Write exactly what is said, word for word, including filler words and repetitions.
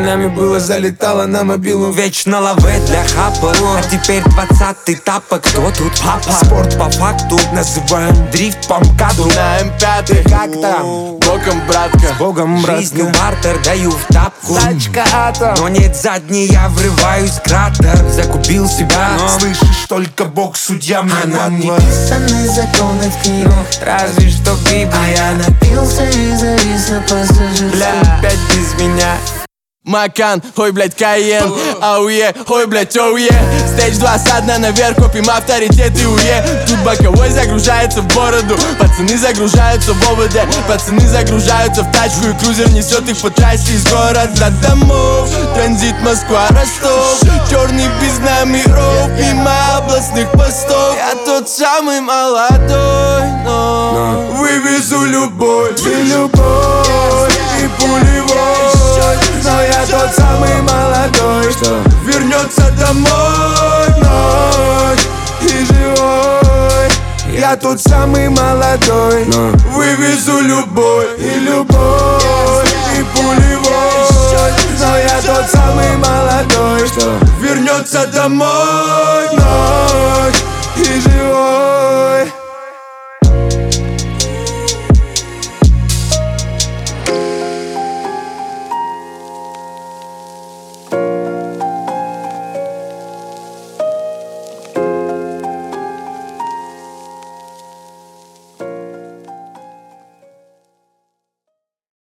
нами было, залетало на мобилу. Вечно лаве для хапа, а теперь двадцатый тапок. Кто тут папа? Спорт по факту называем дрифт по МКАДу. На эм пять, как там? Боком, братка. Богом, жизнью бартер даю в тапку. Тачка атом. Но нет задней, я врываюсь в кратер. Загубил себя, но слышишь, только Бог судья мне. А нам не писаны законы в книгах, разве что Библия. а я напился и завис на пассажирской. Бля, опять без меня. Макан, ой, блядь, Кайен, ауе, ой, блядь, оуе. Стейдж два со дна наверх, копим авторитет и уе. Тут боковой загружается в бороду, пацаны загружаются в ОВД. Пацаны загружаются в тачку и крузер несет их по трассе из города домов. Транзит Москва, Ростов, черный без номеров, мимо областных постов. Я тот самый молодой, но вывезу любовь, и любовь, и пулевой. Но я тот самый молодой, что вернется домой ночь и живой. Я тот самый молодой, но вывезу любовь, и любовь, и пулевой. Но я тот самый молодой, что вернется домой.